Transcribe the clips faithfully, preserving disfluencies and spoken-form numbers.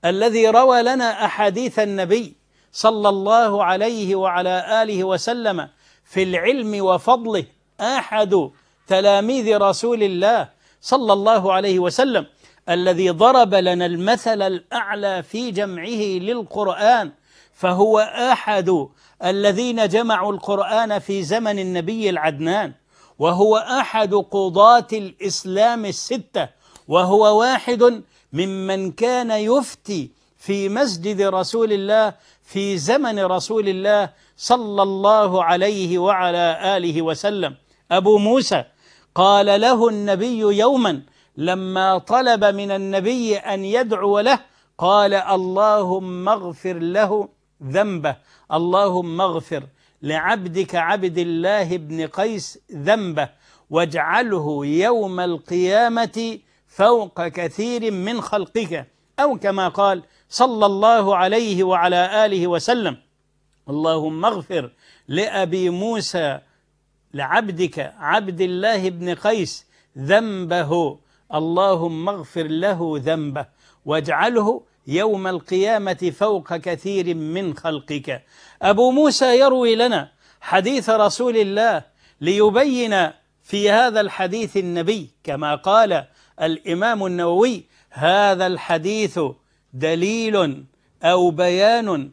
الذي روى لنا أحاديث النبي صلى الله عليه وعلى آله وسلم في العلم وفضله، أحد تلاميذ رسول الله صلى الله عليه وسلم، الذي ضرب لنا المثل الأعلى في جمعه للقرآن، فهو أحد الذين جمعوا القرآن في زمن النبي العدنان، وهو أحد قضاة الإسلام الستة، وهو واحد ممن كان يفتي في مسجد رسول الله في زمن رسول الله صلى الله عليه وعلى آله وسلم. أبو موسى قال له النبي يوما لما طلب من النبي أن يدعو له، قال: اللهم اغفر له ذنبه، اللهم اغفر لعبدك عبد الله بن قيس ذنبه، واجعله يوم القيامة فوق كثير من خلقك، أو كما قال صلى الله عليه وعلى آله وسلم: اللهم اغفر لأبي موسى لعبدك عبد الله بن قيس ذنبه، اللهم اغفر له ذنبه واجعله يوم القيامة فوق كثير من خلقك. أبو موسى يروي لنا حديث رسول الله ليبين في هذا الحديث النبي، كما قال الإمام النووي: هذا الحديث دليل أو بيان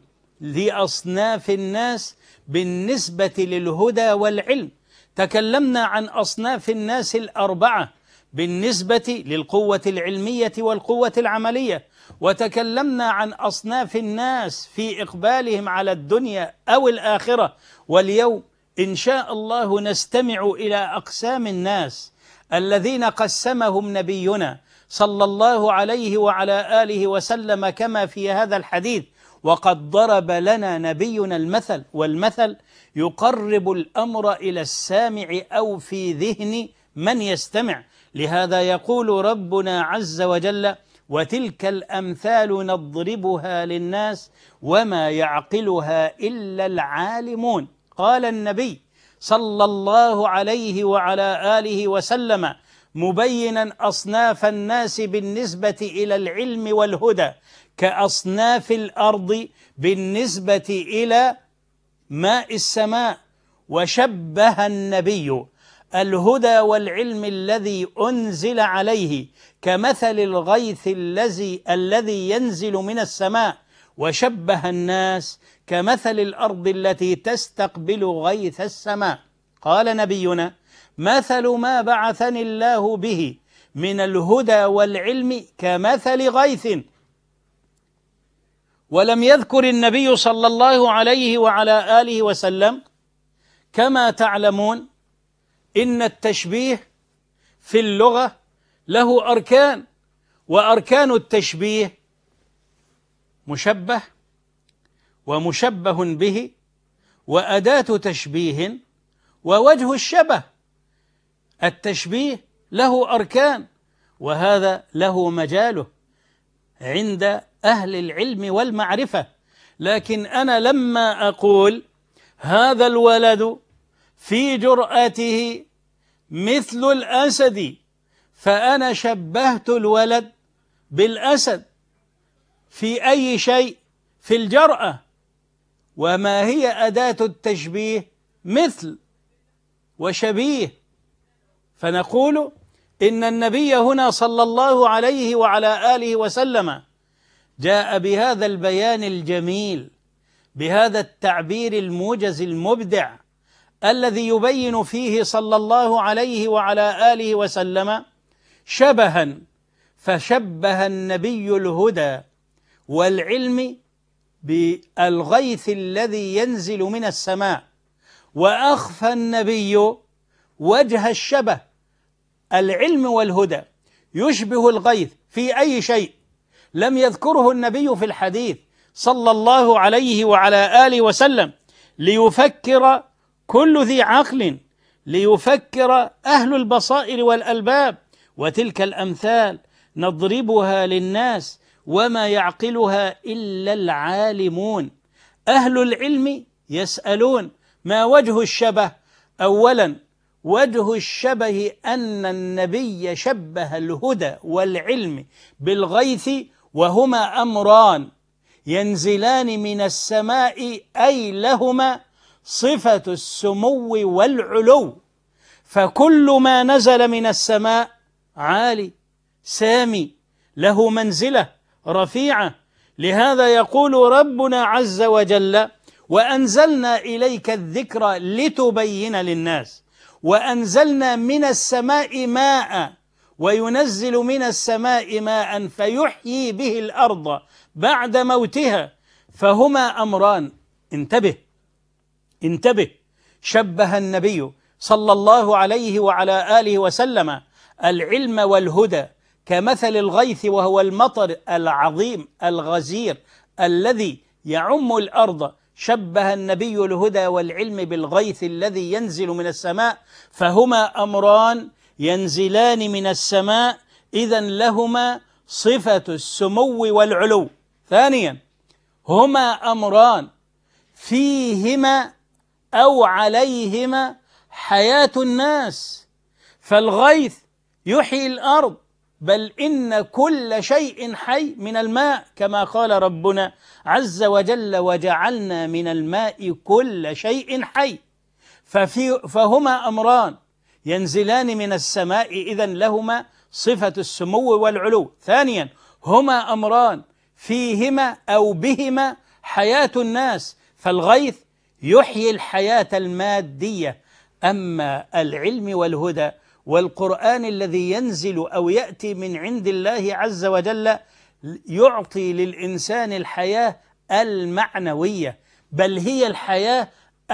لأصناف الناس بالنسبة للهدى والعلم. تكلمنا عن أصناف الناس الأربعة بالنسبة للقوة العلمية والقوة العملية، وتكلمنا عن أصناف الناس في إقبالهم على الدنيا أو الآخرة، واليوم إن شاء الله نستمع إلى أقسام الناس الذين قسمهم نبينا صلى الله عليه وعلى آله وسلم كما في هذا الحديث. وقد ضرب لنا نبينا المثل، والمثل يقرب الأمر إلى السامع أو في ذهن من يستمع. لهذا يقول ربنا عز وجل: وتلك الأمثال نضربها للناس وما يعقلها إلا العالمون. قال النبي صلى الله عليه وعلى آله وسلم مبينا أصناف الناس بالنسبة إلى العلم والهدى كأصناف الأرض بالنسبة إلى ماء السماء، وشبه النبي الهدى والعلم الذي أنزل عليه كمثل الغيث الذي الذي ينزل من السماء، وشبه الناس كمثل الأرض التي تستقبل غيث السماء. قال نبينا: مثل ما بعثني الله به من الهدى والعلم كمثل غيث. ولم يذكر النبي صلى الله عليه وعلى آله وسلم، كما تعلمون إن التشبيه في اللغة له أركان، وأركان التشبيه مشبه ومشبه به وأداة تشبيه ووجه الشبه. التشبيه له أركان، وهذا له مجاله عند أهل العلم والمعرفة. لكن أنا لما أقول هذا الولد في جرأته مثل الأسد، فأنا شبهت الولد بالأسد في أي شيء؟ في الجرأة. وما هي أداة التشبيه؟ مثل وشبيه. فنقول إن النبي هنا صلى الله عليه وعلى آله وسلم جاء بهذا البيان الجميل، بهذا التعبير الموجز المبدع الذي يبين فيه صلى الله عليه وعلى آله وسلم شبها. فشبه النبي الهدى والعلم بالغيث الذي ينزل من السماء، وأخفى النبي وجه الشبه. العلم والهدى يشبه الغيث في أي شيء لم يذكره النبي في الحديث صلى الله عليه وعلى آله وسلم، ليفكر كل ذي عقل، ليفكر أهل البصائر والألباب. وتلك الأمثال نضربها للناس وما يعقلها إلا العالمون. أهل العلم يسألون: ما وجه الشبه؟ أولا، وجه الشبه أن النبي شبه الهدى والعلم بالغيث وهما أمران ينزلان من السماء أي لهما صفة السمو والعلو، فكل ما نزل من السماء عالي سامي له منزلة رفيعة. لهذا يقول ربنا عز وجل: وأنزلنا إليك الذكر لتبين للناس، وأنزلنا من السماء ماء، وينزل من السماء ماء فيحيي به الأرض بعد موتها. فهما أمران. انتبه انتبه شبه النبي صلى الله عليه وعلى آله وسلم العلم والهدى كمثل الغيث، وهو المطر العظيم الغزير الذي يعم الأرض. شبه النبي الهدى والعلم بالغيث الذي ينزل من السماء، فهما أمران ينزلان من السماء، إذن لهما صفة السمو والعلو. ثانيا، هما أمران فيهما أو عليهما حياة الناس، فالغيث يحيي الأرض، بل إن كل شيء حي من الماء، كما قال ربنا عز وجل: وجعلنا من الماء كل شيء حي. ففي فهما أمران ينزلان من السماء، إذن لهما صفة السمو والعلو. ثانيا، هما أمران فيهما أو بهما حياة الناس، فالغيث يحيي الحياة المادية. أما العلم والهدى والقرآن الذي ينزل أو يأتي من عند الله عز وجل يعطي للإنسان الحياة المعنوية، بل هي الحياة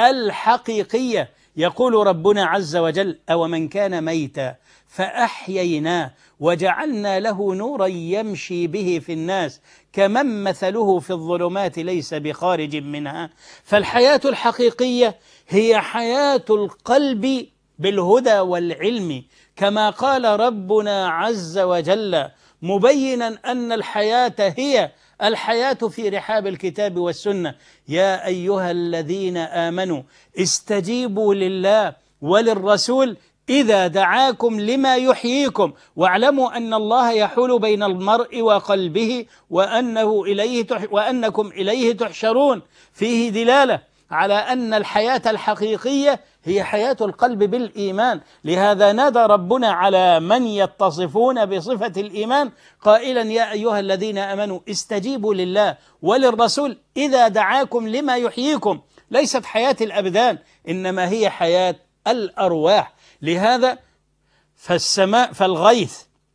الحقيقية. يقول ربنا عز وجل: أومن كان ميتا فأحييناه وجعلنا له نورا يمشي به في الناس كمن مثله في الظلمات ليس بخارج منها. فالحياة الحقيقية هي حياة القلب بالهدى والعلم، كما قال ربنا عز وجل مبينا أن الحياة هي الحياة في رحاب الكتاب والسنة: يا أيها الذين آمنوا استجيبوا لله وللرسول إذا دعاكم لما يحييكم واعلموا أن الله يحول بين المرء وقلبه وأنه إليه تح وأنكم إليه تحشرون. فيه دلالة على أن الحياة الحقيقية هي حياة القلب بالإيمان. لهذا نادى ربنا على من يتصفون بصفة الإيمان قائلا: يا أيها الذين آمنوا استجيبوا لله وللرسول إذا دعاكم لما يحييكم. ليست حياة الأبدان، إنما هي حياة الأرواح. لهذا فالسماء فالغيث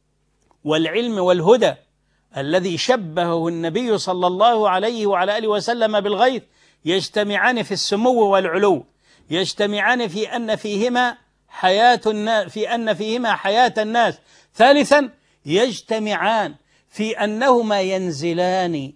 والعلم والهدى الذي شبهه النبي صلى الله عليه وعلى آله وسلم بالغيث يجتمعان في السمو والعلو، يجتمعان في أن فيهما حياة الناس في أن فيهما حياة الناس. ثالثا، يجتمعان في أنهما ينزلان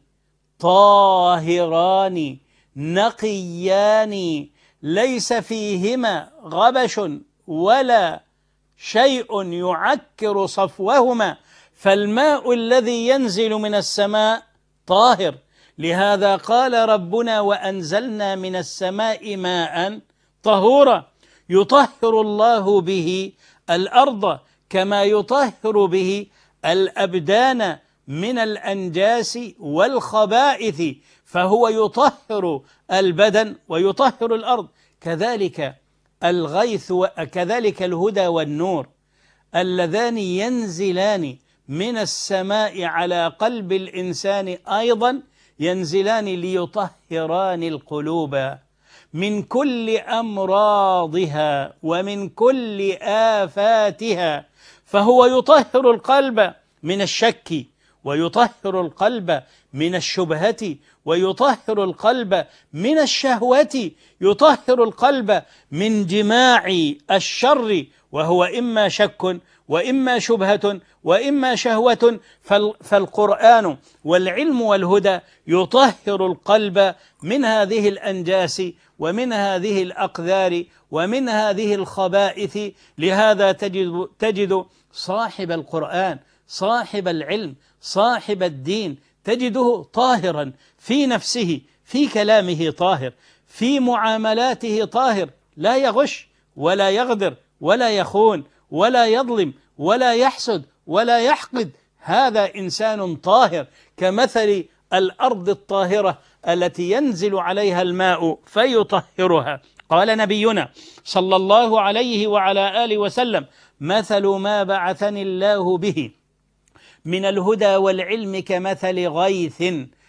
طاهران نقيان ليس فيهما غبش ولا شيء يعكر صفوهما، فالماء الذي ينزل من السماء طاهر. لهذا قال ربنا: وأنزلنا من السماء ماء طهورا يطهر الله به الأرض كما يطهر به الأبدان من الأنجاس والخبائث، فهو يطهر البدن ويطهر الأرض. كذلك الغيث وكذلك الهدى والنور اللذان ينزلان من السماء على قلب الإنسان أيضا ينزلان ليطهران القلوب من كل أمراضها ومن كل آفاتها. فهو يطهر القلب من الشك، ويطهر القلب من الشبهة، ويطهر القلب من الشهوة، يطهر القلب من جماع الشر، وهو إما شك وإما شبهة وإما شهوة. فالقرآن والعلم والهدى يطهر القلب من هذه الأنجاس ومن هذه الأقذار ومن هذه الخبائث. لهذا تجد, تجد صاحب القرآن صاحب العلم صاحب الدين تجده طاهرا في نفسه، في كلامه طاهر، في معاملاته طاهر، لا يغش ولا يغدر ولا يخون ولا يظلم ولا يحسد ولا يحقد. هذا إنسان طاهر كمثل الأرض الطاهرة التي ينزل عليها الماء فيطهرها. قال نبينا صلى الله عليه وعلى آله وسلم: مثل ما بعثني الله به من الهدى والعلم كمثل غيث.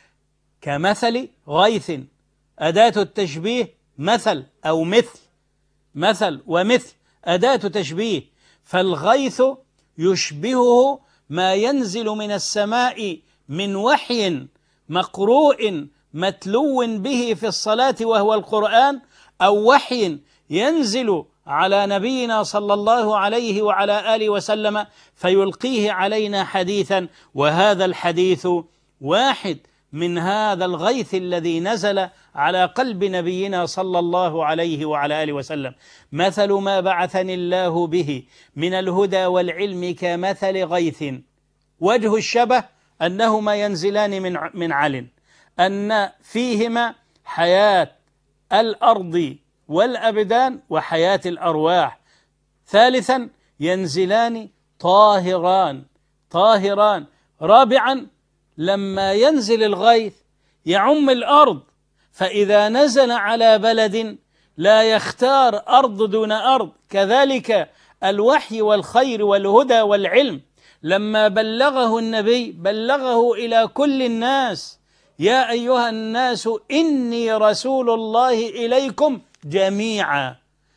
كمثل غيث، أداة التشبيه مثل أو مثل، مثل ومثل أداة تشبيه، فالغيث يشبهه ما ينزل من السماء من وحي مقروء متلو به في الصلاة وهو القرآن، أو وحي ينزل على نبينا صلى الله عليه وعلى آله وسلم فيلقيه علينا حديثا، وهذا الحديث واحد من هذا الغيث الذي نزل على قلب نبينا صلى الله عليه وعلى آله وسلم. مثل ما بعثني الله به من الهدى والعلم كمثل غيث. وجه الشبه أنهما ينزلان من من عل، أن فيهما حياة الأرض والأبدان وحياة الأرواح. ثالثا ينزلان طاهران طاهران. رابعا لما ينزل الغيث يعم الأرض، فإذا نزل على بلد لا يختار أرض دون أرض. كذلك الوحي والخير والهدى والعلم لما بلغه النبي بلغه إلى كل الناس: يا أيها الناس إني رسول الله إليكم جميعا،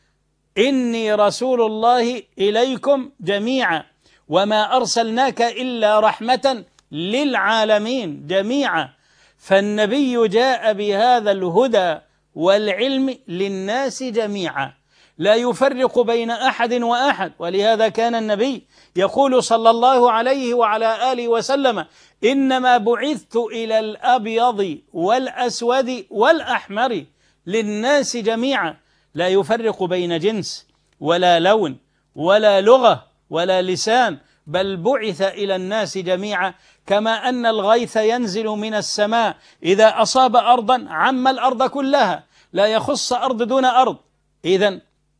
إني رسول الله إليكم جميعا وما أرسلناك إلا رحمة للعالمين جميعا. فالنبي جاء بهذا الهدى والعلم للناس جميعا، لا يفرق بين أحد وأحد. ولهذا كان النبي يقول صلى الله عليه وعلى آله وسلم: إنما بعثت إلى الأبيض والأسود والأحمر، للناس جميعا، لا يفرق بين جنس ولا لون ولا لغة ولا لسان، بل بعث إلى الناس جميعا. كما أن الغيث ينزل من السماء إذا أصاب أرضا عم الأرض كلها، لا يخص أرض دون أرض. إذن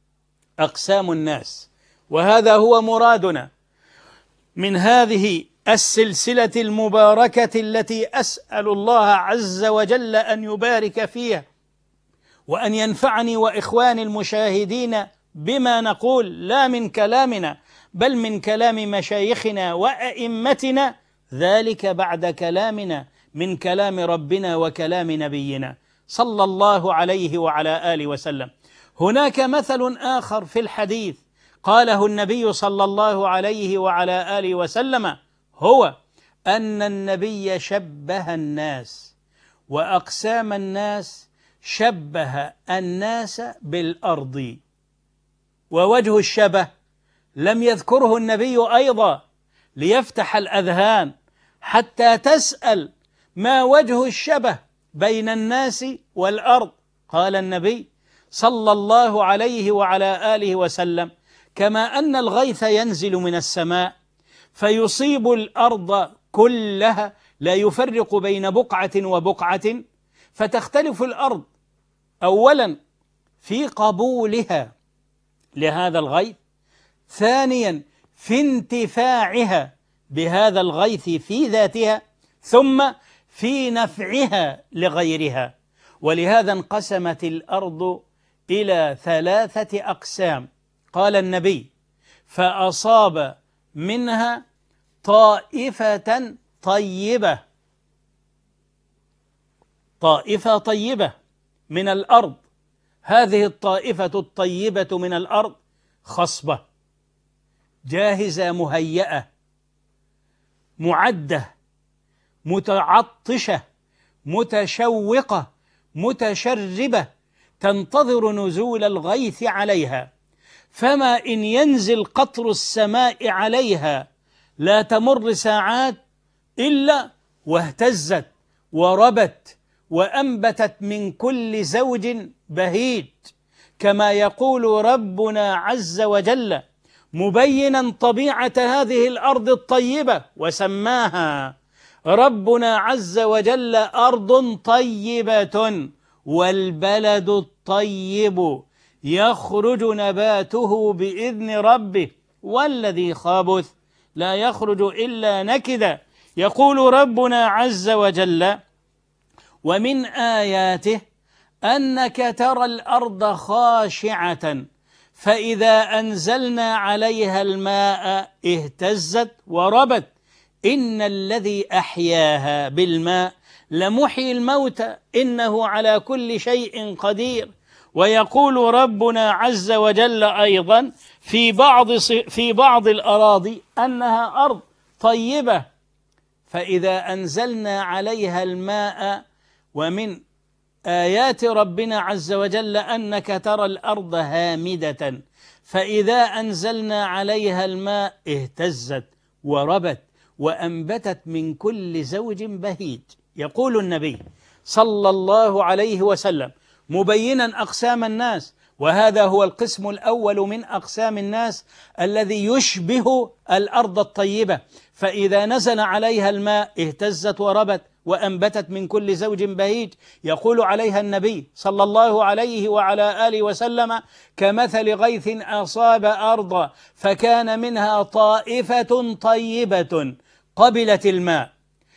أقسام الناس، وهذا هو مرادنا من هذه السلسلة المباركة التي أسأل الله عز وجل أن يبارك فيها، وأن ينفعني وإخواني المشاهدين بما نقول، لا من كلامنا بل من كلام مشايخنا وأئمتنا، ذلك بعد كلامنا من كلام ربنا وكلام نبينا صلى الله عليه وعلى آله وسلم. هناك مثل آخر في الحديث قاله النبي صلى الله عليه وعلى آله وسلم، هو أن النبي شبه الناس وأقسام الناس، شبه الناس بالأرض. ووجه الشبه لم يذكره النبي أيضا ليفتح الأذهان حتى تسأل ما وجه الشبه بين الناس والأرض. قال النبي صلى الله عليه وعلى آله وسلم: كما أن الغيث ينزل من السماء فيصيب الأرض كلها، لا يفرق بين بقعة وبقعة، فتختلف الأرض أولا في قبولها لهذا الغيث، ثانيا في انتفاعها بهذا الغيث في ذاتها، ثم في نفعها لغيرها. ولهذا انقسمت الأرض إلى ثلاثة أقسام. قال النبي: فأصاب منها طائفة طيبة، طائفة طيبة من الأرض. هذه الطائفة الطيبة من الأرض خصبة جاهزة مهيئة معدة متعطشة متشوقة متشربة، تنتظر نزول الغيث عليها، فما إن ينزل قطر السماء عليها لا تمر ساعات إلا واهتزت وربت وأنبتت من كل زوج بهيج، كما يقول ربنا عز وجل مبينا طبيعة هذه الأرض الطيبة، وسماها ربنا عز وجل أرض طيبة والبلد الطيب يخرج نباته بإذن ربه والذي خبث لا يخرج إلا نكدا. يقول ربنا عز وجل: ومن آياته أنك ترى الأرض خاشعة فإذا أنزلنا عليها الماء اهتزت وربت إن الذي أحياها بالماء لمحيي الموتى إنه على كل شيء قدير. ويقول ربنا عز وجل أيضا في بعض في بعض الأراضي أنها أرض طيبة فإذا أنزلنا عليها الماء. ومن آيات ربنا عز وجل أنك ترى الأرض هامدة فإذا أنزلنا عليها الماء اهتزت وربت وأنبتت من كل زوج بهيج. يقول النبي صلى الله عليه وسلم مبينا أقسام الناس، وهذا هو القسم الأول من أقسام الناس الذي يشبه الأرض الطيبة، فإذا نزل عليها الماء اهتزت وربت وأنبتت من كل زوج بهيج. يقول عليها النبي صلى الله عليه وعلى آله وسلم: كمثل غيث أصاب أرضا فكان منها طائفة طيبة قبلت الماء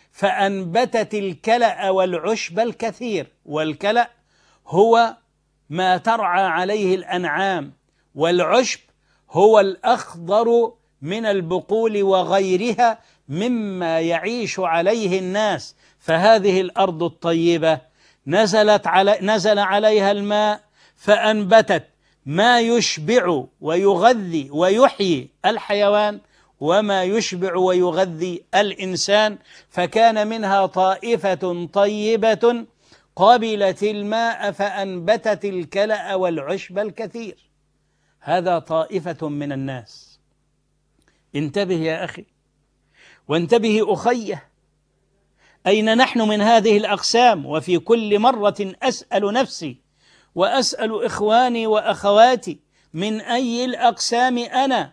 فأنبتت الكلأ والعشب الكثير. والكلأ هو ما ترعى عليه الأنعام، والعشب هو الأخضر من البقول وغيرها مما يعيش عليه الناس. فهذه الأرض الطيبة نزلت علي نزل عليها الماء فأنبتت ما يشبع ويغذي ويحيي الحيوان وما يشبع ويغذي الإنسان، فكان منها طائفة طيبة قبلت الماء فأنبتت الكلأ والعشب الكثير. هذا طائفة من الناس. انتبه يا أخي وانتبه أخيه، أين نحن من هذه الأقسام؟ وفي كل مرة أسأل نفسي وأسأل إخواني وأخواتي: من أي الأقسام أنا؟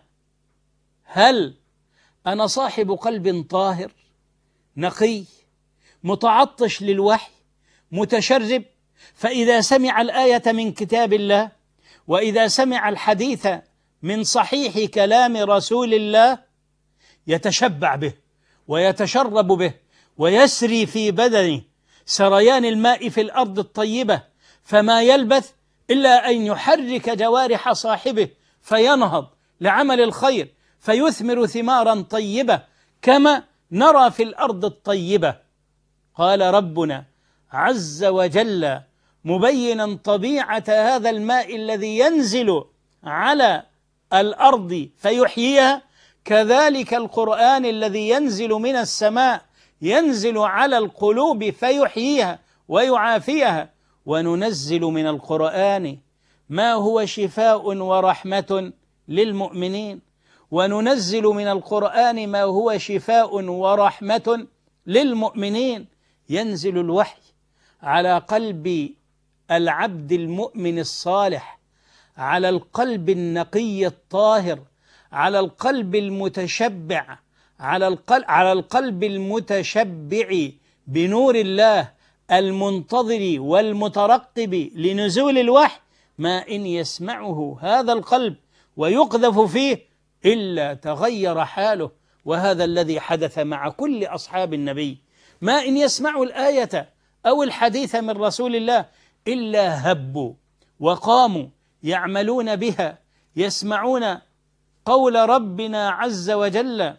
هل أنا صاحب قلب طاهر نقي متعطش للوحي متشرب، فإذا سمع الآية من كتاب الله وإذا سمع الحديث من صحيح كلام رسول الله يتشبع به ويتشرب به ويسري في بدنه سريان الماء في الأرض الطيبة، فما يلبث إلا أن يحرك جوارح صاحبه فينهض لعمل الخير فيثمر ثمارا طيبة كما نرى في الأرض الطيبة. قال ربنا عز وجل مبينا طبيعة هذا الماء الذي ينزل على الأرض فيحييها: كذلك القرآن الذي ينزل من السماء ينزل على القلوب فيحييها ويعافيها. وننزل من القرآن ما هو شفاء ورحمة للمؤمنين وننزل من القرآن ما هو شفاء ورحمة للمؤمنين. ينزل الوحي على قلب العبد المؤمن الصالح، على القلب النقي الطاهر، على القلب المتشبع، على القلب, على القلب المتشبع بنور الله المنتظر والمترقب لنزول الوحي، ما إن يسمعه هذا القلب ويقذف فيه إلا تغير حاله. وهذا الذي حدث مع كل أصحاب النبي، ما إن يسمعوا الآية أو الحديث من رسول الله إلا هبوا وقاموا يعملون بها، يسمعون قول ربنا عز وجل: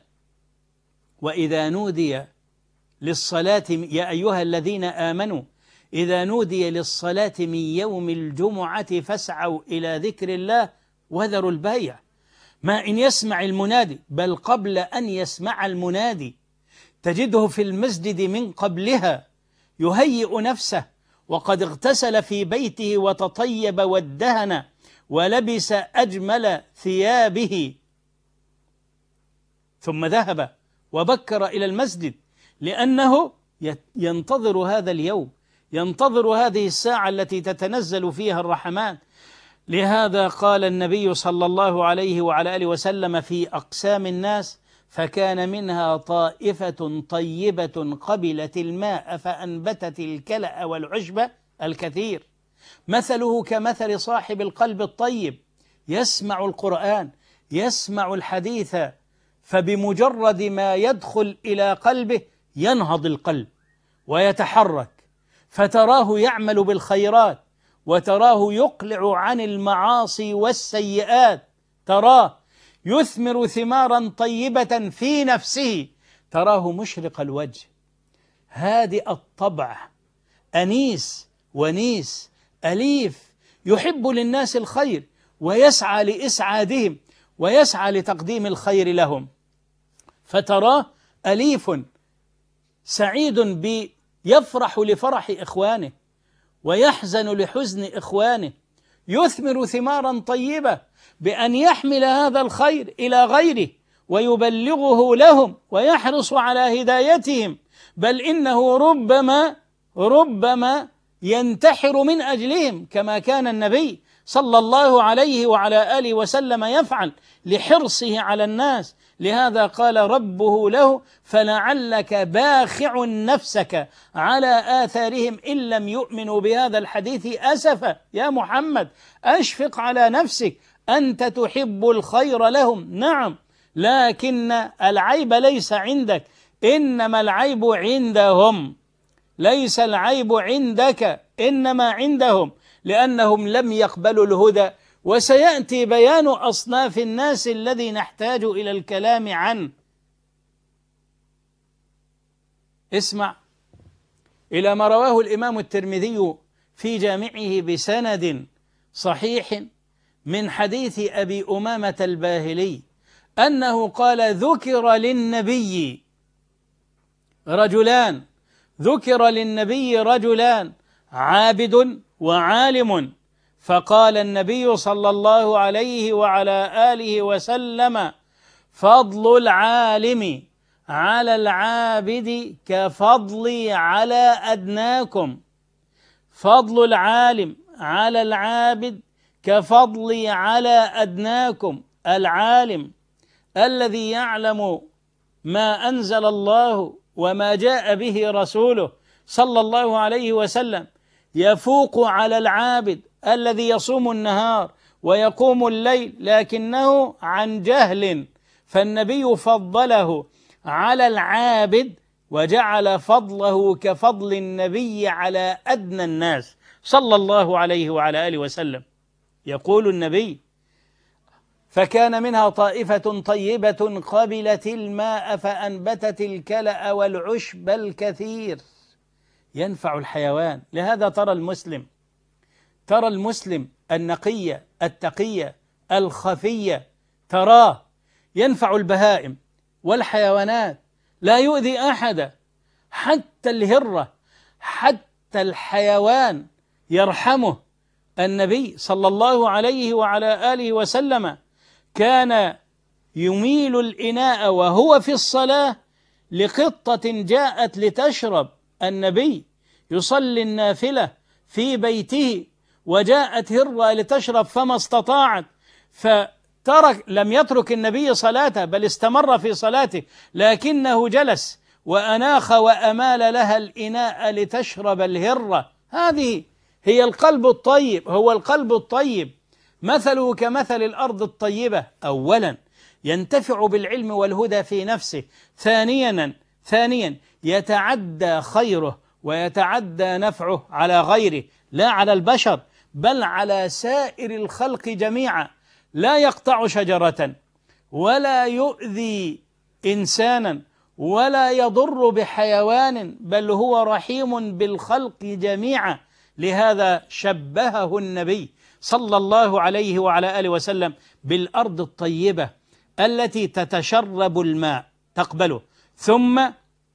وإذا نودي للصلاة يا أيها الذين آمنوا إذا نودي للصلاة من يوم الجمعة فاسعوا إلى ذكر الله وذروا البيع. ما إن يسمع المنادي، بل قبل أن يسمع المنادي تجده في المسجد من قبلها يهيئ نفسه وقد اغتسل في بيته وتطيب وادهن ولبس أجمل ثيابه، ثم ذهب وبكر إلى المسجد لأنه ينتظر هذا اليوم، ينتظر هذه الساعة التي تتنزل فيها الرحمات. لهذا قال النبي صلى الله عليه وعلى آله وسلم في أقسام الناس: فكان منها طائفة طيبة قبلت الماء فأنبتت الكلأ والعشب الكثير. مثله كمثل صاحب القلب الطيب، يسمع القرآن، يسمع الحديث فبمجرد ما يدخل إلى قلبه ينهض القلب ويتحرك، فتراه يعمل بالخيرات، وتراه يقلع عن المعاصي والسيئات، تراه يثمر ثمارا طيبة في نفسه، تراه مشرق الوجه هادئ الطبع، أنيس ونيس، أليف، يحب للناس الخير ويسعى لإسعادهم ويسعى لتقديم الخير لهم، فتراه أليف سعيد ب يفرح لفرح إخوانه ويحزن لحزن إخوانه، يثمر ثمارا طيبة بأن يحمل هذا الخير إلى غيره ويبلغه لهم ويحرص على هدايتهم، بل إنه ربما ربما ينتحر من أجلهم كما كان النبي صلى الله عليه وعلى آله وسلم يفعل لحرصه على الناس. لهذا قال ربه له: فلعلك باخع نفسك على آثارهم إن لم يؤمنوا بهذا الحديث أسفا. يا محمد أشفق على نفسك، أنت تحب الخير لهم، نعم، لكن العيب ليس عندك، إنما العيب عندهم، ليس العيب عندك إنما عندهم، لأنهم لم يقبلوا الهدى. وسيأتي بيان أصناف الناس الذي نحتاج إلى الكلام عنه. اسمع إلى ما رواه الإمام الترمذي في جامعه بسند صحيح من حديث أبي أمامة الباهلي أنه قال: ذكر للنبي رجلان ذكر للنبي رجلان عابد وعالم، فقال النبي صلى الله عليه وعلى آله وسلم: فضل العالم على العابد كفضلي على أدناكم، فضل العالم على العابد كفضلي على أدناكم. العالم الذي يعلم ما أنزل الله وما جاء به رسوله صلى الله عليه وسلم يفوق على العابد الذي يصوم النهار ويقوم الليل لكنه عن جهل، فالنبي فضله على العابد وجعل فضله كفضل النبي على أدنى الناس صلى الله عليه وعلى آله وسلم. يقول النبي: فكان منها طائفة طيبة قبلت الماء فأنبتت الكلأ والعشب الكثير. ينفع الحيوان. لهذا ترى المسلم ترى المسلم النقية التقية الخفية تراه ينفع البهائم والحيوانات، لا يؤذي أحدا، حتى الهرة، حتى الحيوان يرحمه. النبي صلى الله عليه وعلى آله وسلم كان يميل الإناء وهو في الصلاة لقطة جاءت لتشرب. النبي يصلي النافلة في بيته وجاءت هرة لتشرب فما استطاعت، فترك لم يترك النبي صلاته بل استمر في صلاته، لكنه جلس وأناخ وأمال لها الإناء لتشرب الهرة. هذه هي القلب الطيب، هو القلب الطيب، مثله كمثل الأرض الطيبة. أولا ينتفع بالعلم والهدى في نفسه، ثانيا ثانيا يتعدى خيره ويتعدى نفعه على غيره، لا على البشر بل على سائر الخلق جميعا. لا يقطع شجرة ولا يؤذي إنسانا ولا يضر بحيوان، بل هو رحيم بالخلق جميعا. لهذا شبهه النبي صلى الله عليه وعلى آله وسلم بالأرض الطيبة التي تتشرب الماء، تقبله ثم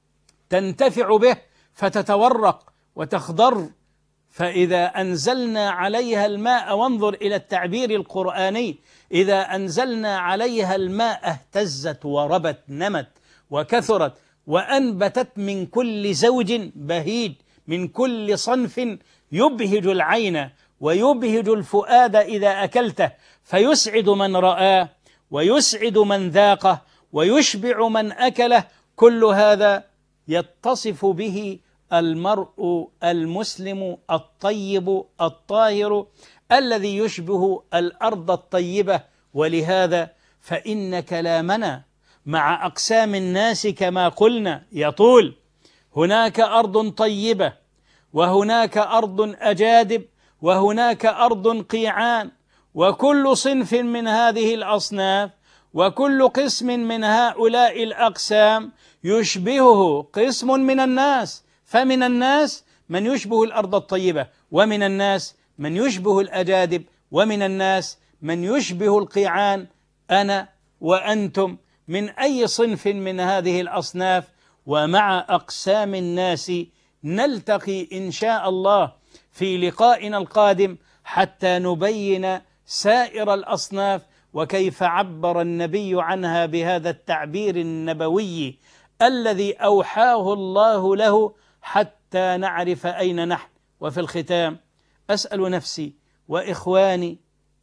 تنتفع به فتتورق وتخضر. فإذا أنزلنا عليها الماء، وانظر إلى التعبير القرآني، إذا أنزلنا عليها الماء اهتزت وربت، نمت وكثرت وأنبتت من كل زوج بهيج، من كل صنف يبهج العين ويبهج الفؤاد إذا أكلته، فيسعد من رآه ويسعد من ذاقه ويشبع من أكله. كل هذا يتصف به المرء المسلم الطيب الطاهر الذي يشبه الأرض الطيبة. ولهذا فإن كلامنا مع أقسام الناس كما قلنا يطول. هناك أرض طيبة، وهناك أرض أجادب، وهناك أرض قيعان، وكل صنف من هذه الأصناف وكل قسم من هؤلاء الأقسام يشبهه قسم من الناس. فمن الناس من يشبه الأرض الطيبة، ومن الناس من يشبه الأجادب، ومن الناس من يشبه القيعان. أنا وأنتم من أي صنف من هذه الأصناف؟ ومع أقسام الناس نلتقي إن شاء الله في لقائنا القادم حتى نبين سائر الأصناف وكيف عبر النبي عنها بهذا التعبير النبوي الذي أوحاه الله له حتى نعرف أين نحن. وفي الختام أسأل نفسي وإخواني: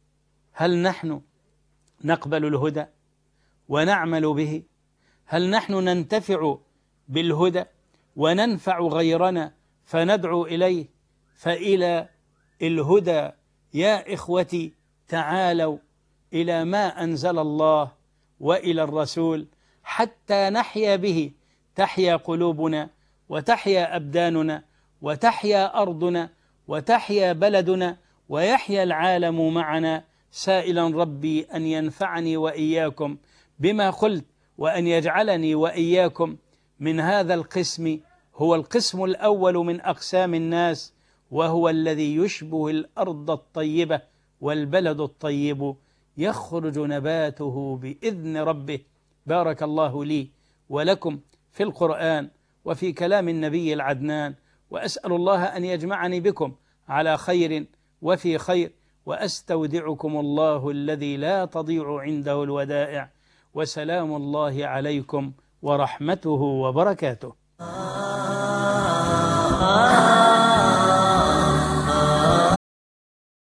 هل نحن نقبل الهدى ونعمل به؟ هل نحن ننتفع بالهدى وننفع غيرنا فندعو إليه؟ فإلى الهدى يا إخوتي تعالوا إلى ما أنزل الله وإلى الرسول حتى نحيا به، تحيا قلوبنا وتحيا أبداننا وتحيا أرضنا وتحيا بلدنا ويحيا العالم معنا، سائلا ربي أن ينفعني وإياكم بما قلت، وأن يجعلني وإياكم من هذا القسم، هو القسم الأول من أقسام الناس، وهو الذي يشبه الأرض الطيبة والبلد الطيب يخرج نباته بإذن ربه. بارك الله لي ولكم في القرآن وفي كلام النبي العدنان، وأسأل الله أن يجمعني بكم على خير وفي خير، وأستودعكم الله الذي لا تضيع عنده الودائع، وسلام الله عليكم ورحمته وبركاته.